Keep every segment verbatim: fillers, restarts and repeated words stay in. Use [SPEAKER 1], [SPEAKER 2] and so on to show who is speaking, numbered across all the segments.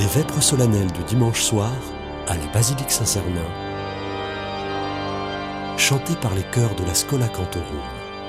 [SPEAKER 1] vêpres solennelles du dimanche soir à la basilique Saint-Cernin, chantée par les chœurs de la Schola Cantorum.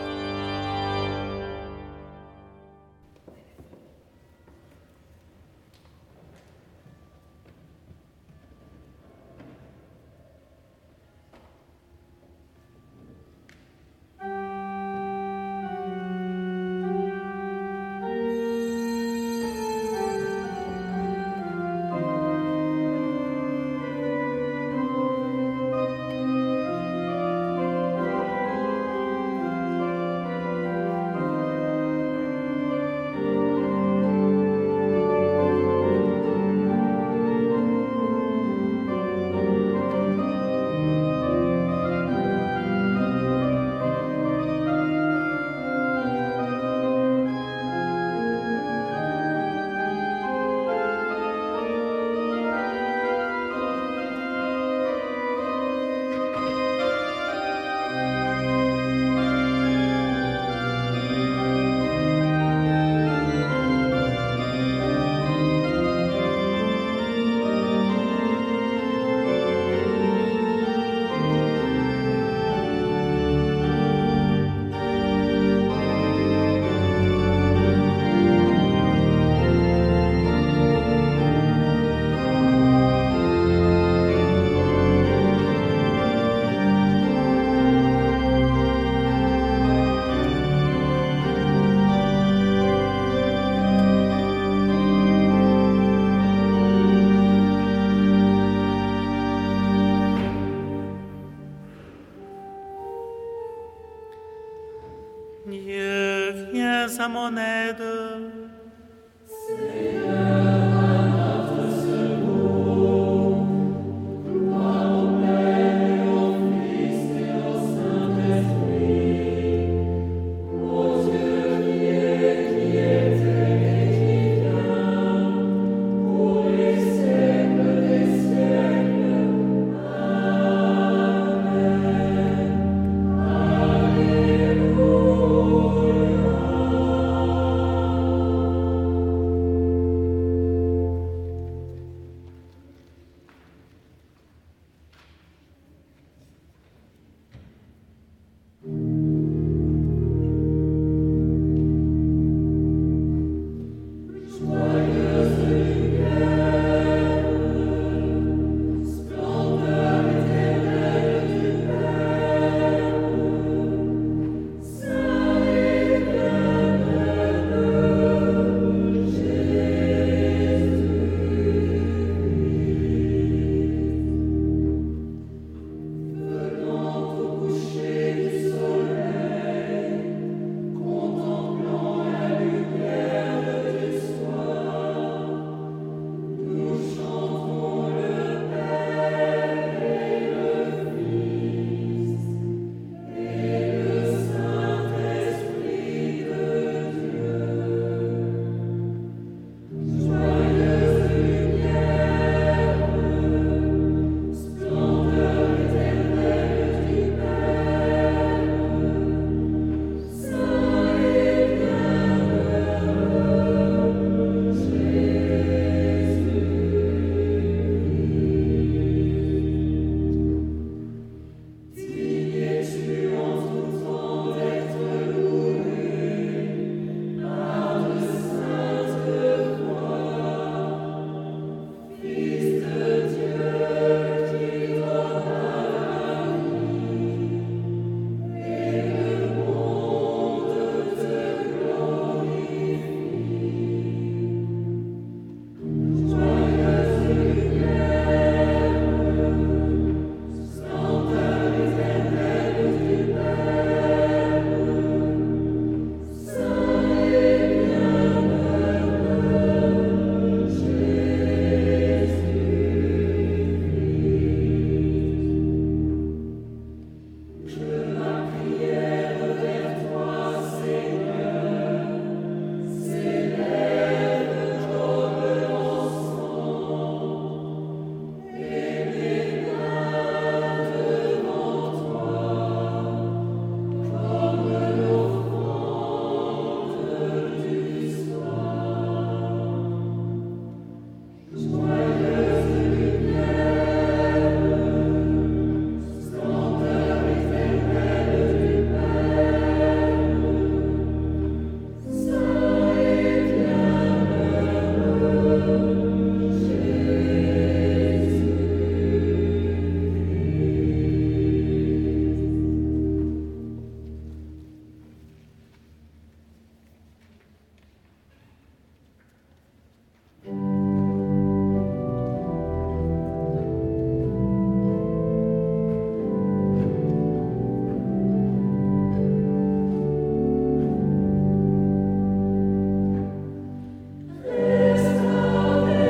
[SPEAKER 2] Dieu, viens à mon aide.
[SPEAKER 3] Alleluia. Resta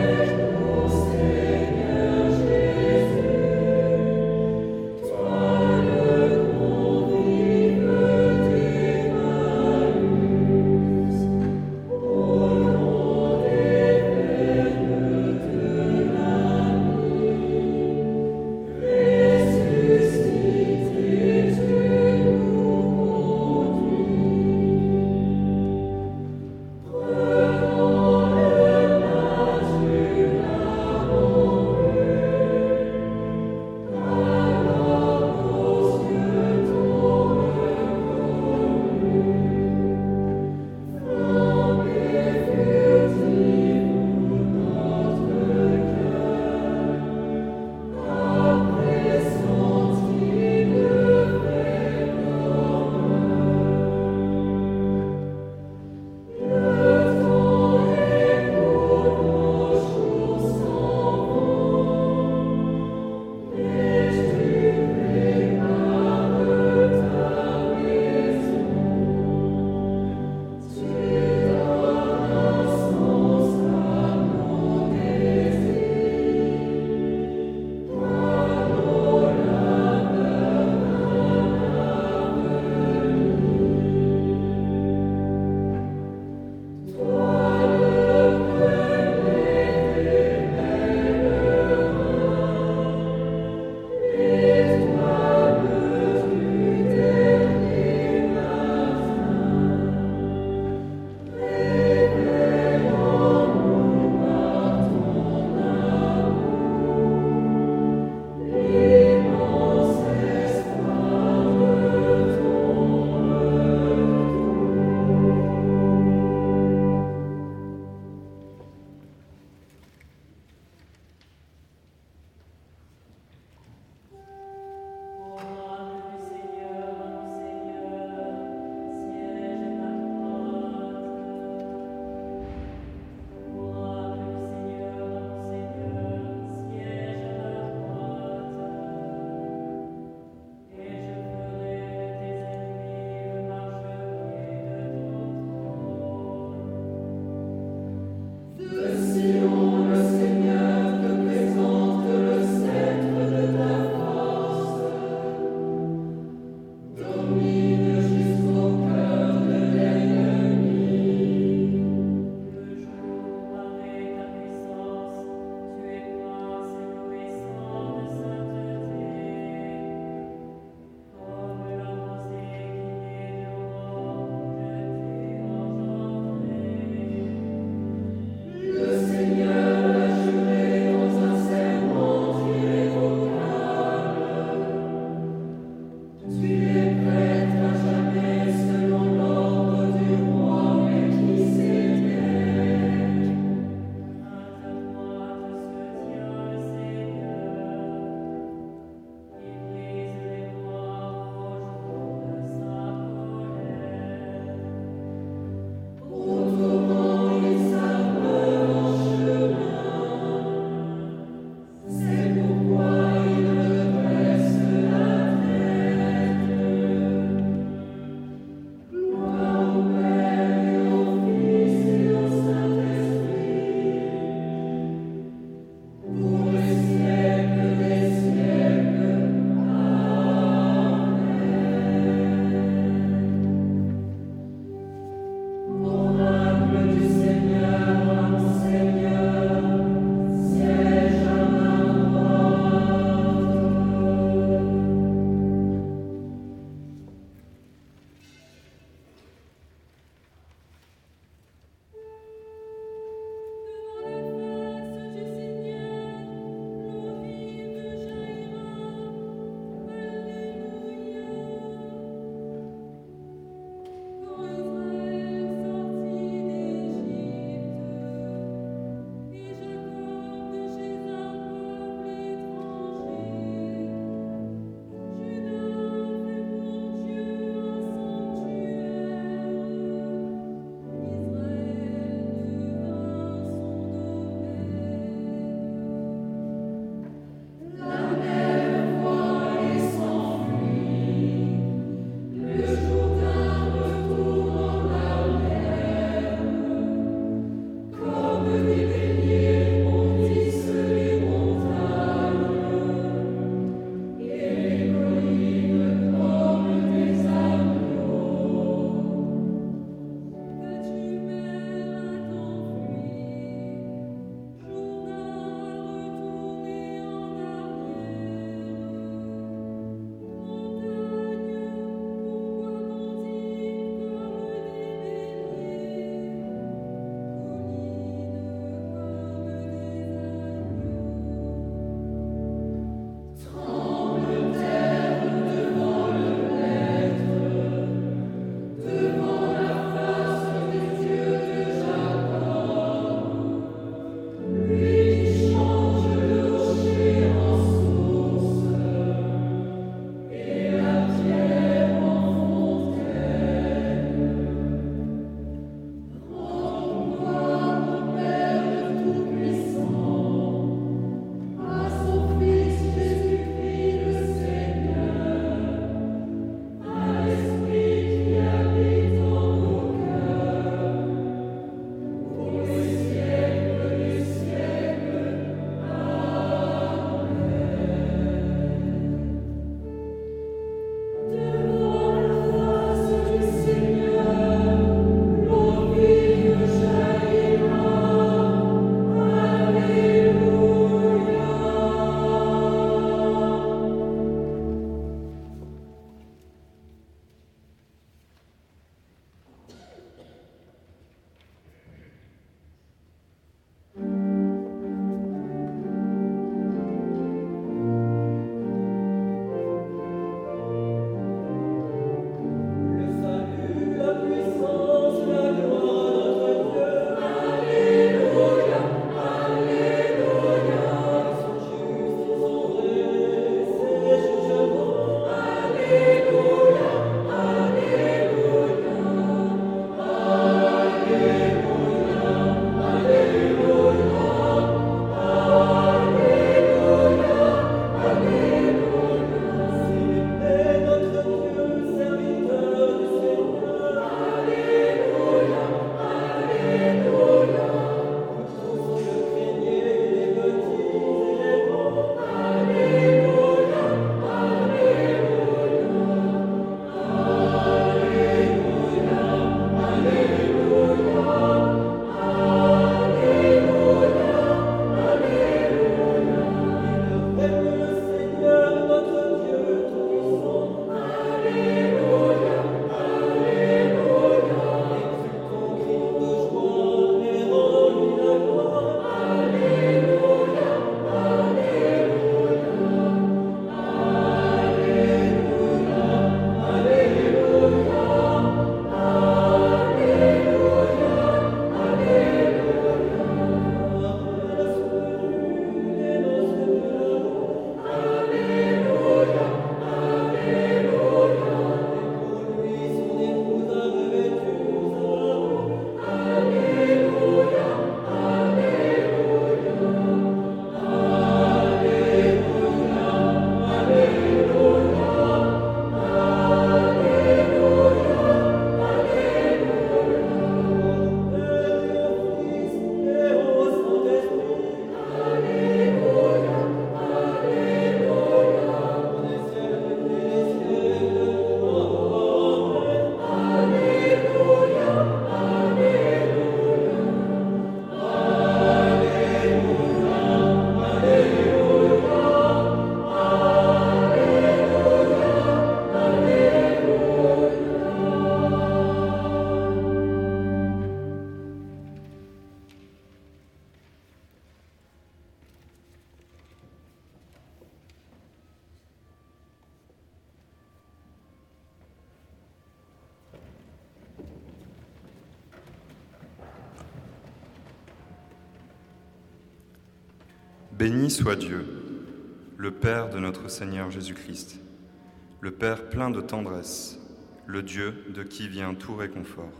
[SPEAKER 3] Béni soit Dieu, le Père de notre Seigneur Jésus-Christ, le Père plein de tendresse, le Dieu de qui vient tout réconfort.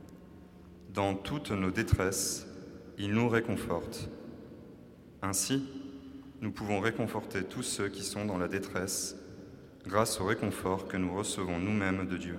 [SPEAKER 3] Dans toutes nos détresses, il nous réconforte. Ainsi, nous pouvons réconforter tous ceux qui sont dans la détresse grâce au réconfort que nous recevons nous-mêmes de Dieu.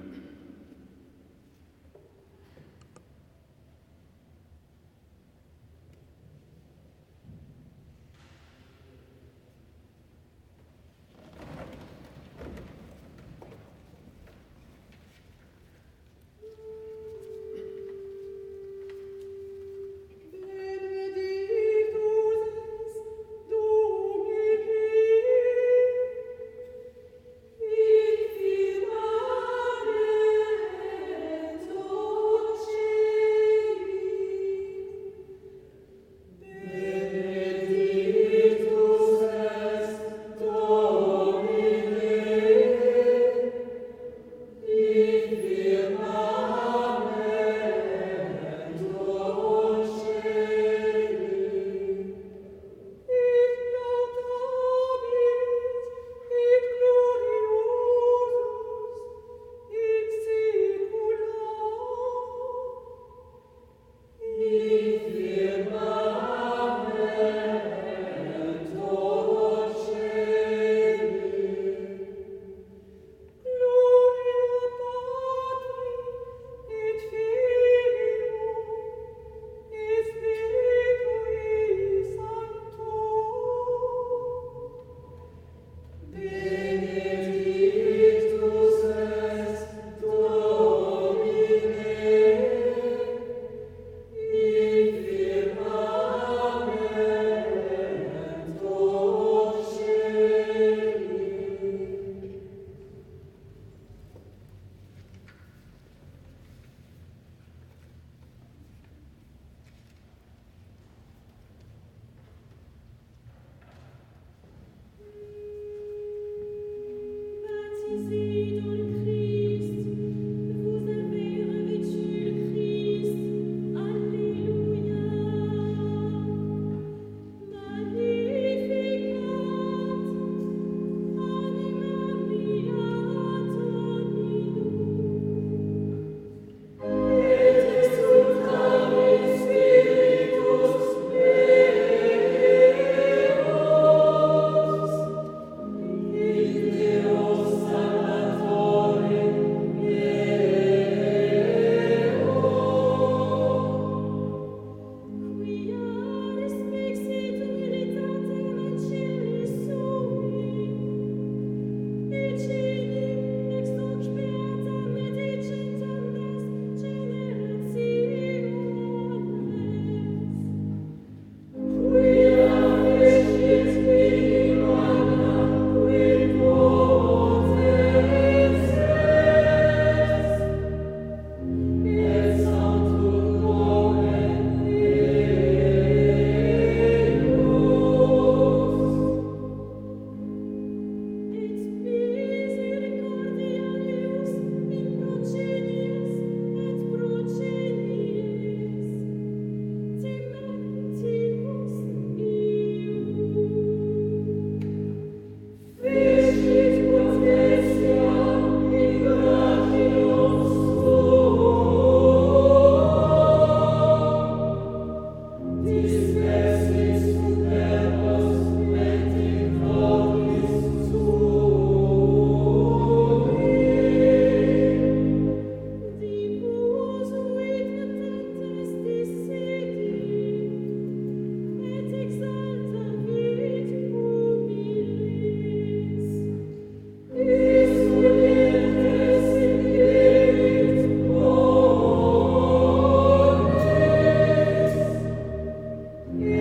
[SPEAKER 4] Yeah.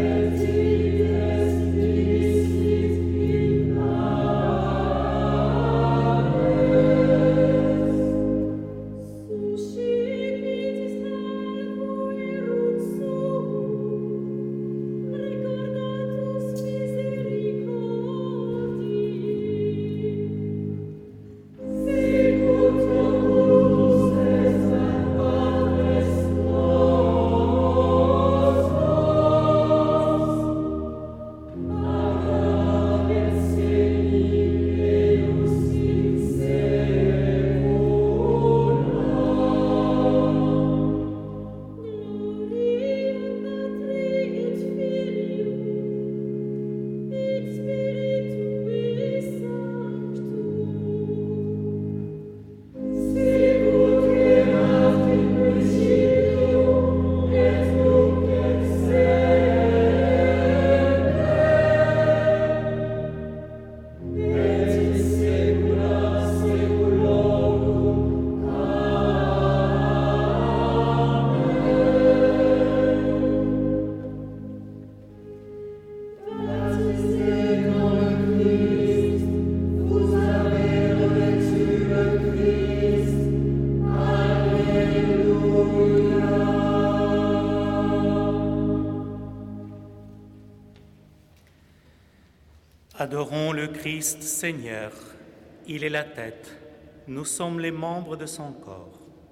[SPEAKER 2] Adorons le Christ Seigneur. Il est la tête. Nous sommes les membres de son corps.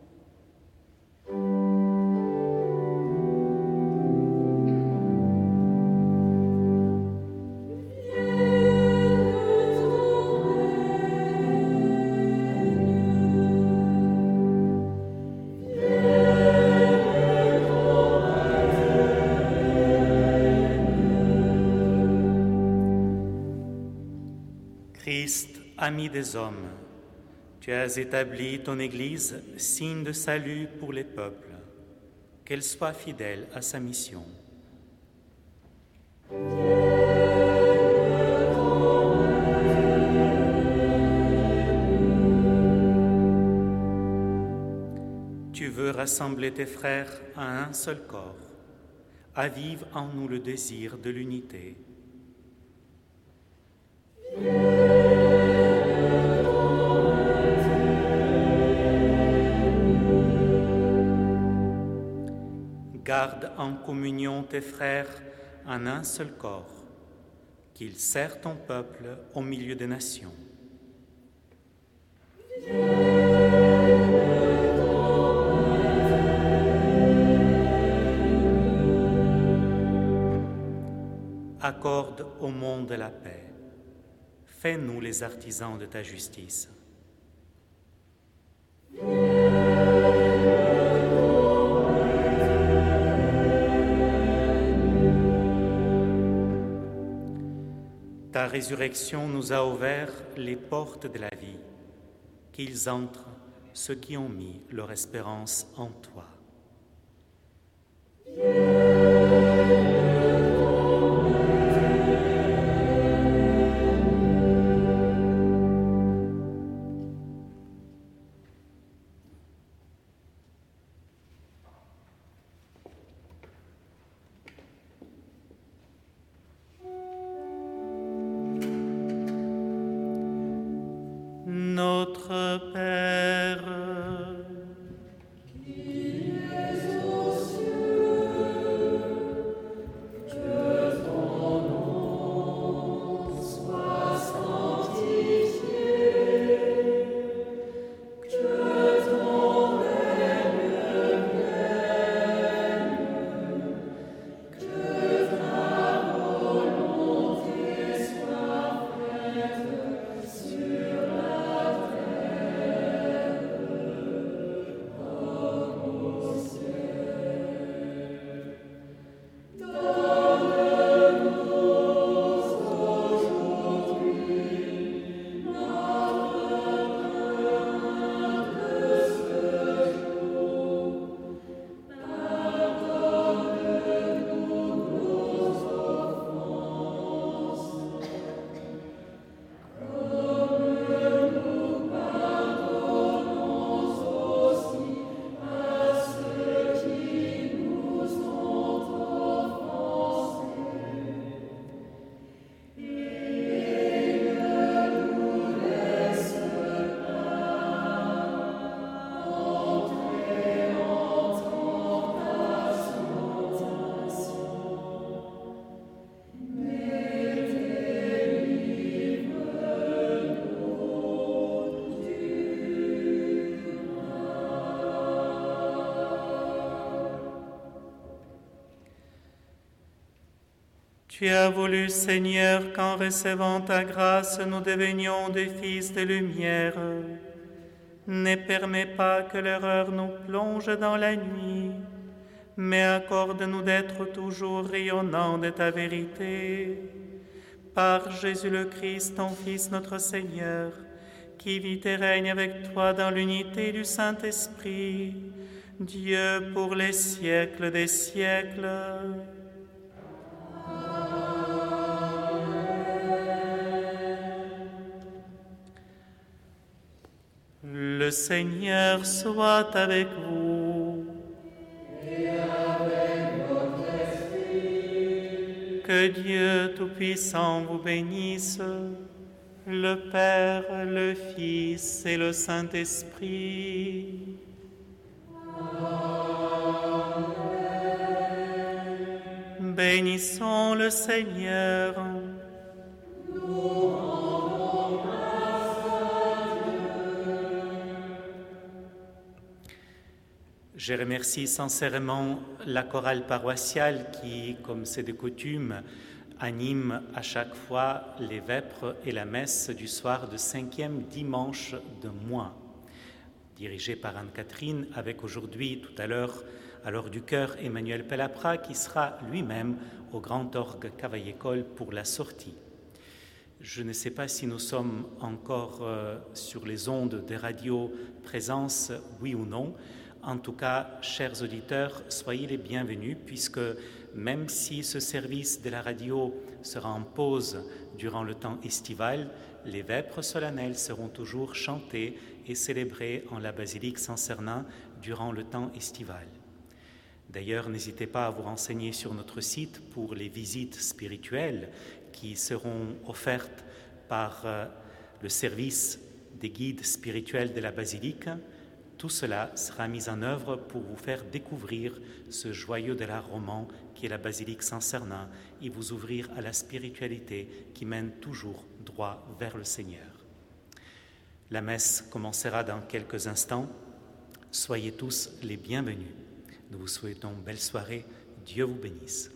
[SPEAKER 2] Christ, ami des hommes, tu as établi ton Église, signe de salut pour les peuples, qu'elle soit fidèle à sa mission. Tu veux rassembler tes frères à un seul corps. Avive en nous le désir de l'unité. Garde en communion tes frères en un seul corps, qu'ils servent ton peuple au milieu des nations. Accorde au monde la paix. Fais-nous les artisans de ta justice. Ta résurrection nous a ouvert les portes de la vie, qu'ils entrent ceux qui ont mis leur espérance en toi. Notre Père, qui es aux cieux, que ton nom soit sanctifié, que ton règne vienne, que ta volonté soit faite sur Tu as voulu, Seigneur, qu'en recevant ta grâce, nous devenions des fils de lumière. Ne permets pas que l'erreur nous plonge dans la nuit, mais accorde-nous d'être toujours rayonnants de ta vérité. Par Jésus le Christ, ton Fils, notre Seigneur, qui vit et règne avec toi dans l'unité du Saint-Esprit, Dieu pour les siècles des siècles. Le Seigneur soit avec vous. Et avec votre esprit. Que Dieu Tout-Puissant vous bénisse, le Père, le Fils et le Saint-Esprit. Amen. Bénissons le Seigneur. Nous Je remercie sincèrement la chorale paroissiale qui, comme c'est de coutume, anime à chaque fois les vêpres et la messe du soir de cinquième dimanche de mois, dirigée par Anne-Catherine, avec aujourd'hui, tout à l'heure, à l'heure du cœur, Emmanuel Pellapra, qui sera lui-même au Grand Orgue Cavaillé-Coll pour la sortie. Je ne sais pas si nous sommes encore euh, sur les ondes des radios présence, oui ou non. En tout cas, chers auditeurs, soyez les bienvenus, puisque même si ce service de la radio sera en pause durant le temps estival, les vêpres solennelles seront toujours chantées et célébrées en la basilique Saint-Cernin durant le temps estival. D'ailleurs, n'hésitez pas à vous renseigner sur notre site pour les visites spirituelles qui seront offertes par euh, le service des guides spirituels de la basilique. Tout cela sera mis en œuvre pour vous faire découvrir ce joyau de l'art roman qui est la basilique Saint-Cernin et vous ouvrir à la spiritualité qui mène toujours droit vers le Seigneur. La messe commencera dans quelques instants. Soyez tous les bienvenus. Nous vous souhaitons belle soirée. Dieu vous bénisse.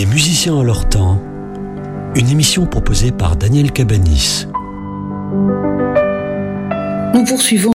[SPEAKER 1] Des musiciens en leur temps, une émission proposée par Daniel Cabanis.
[SPEAKER 4] Nous poursuivons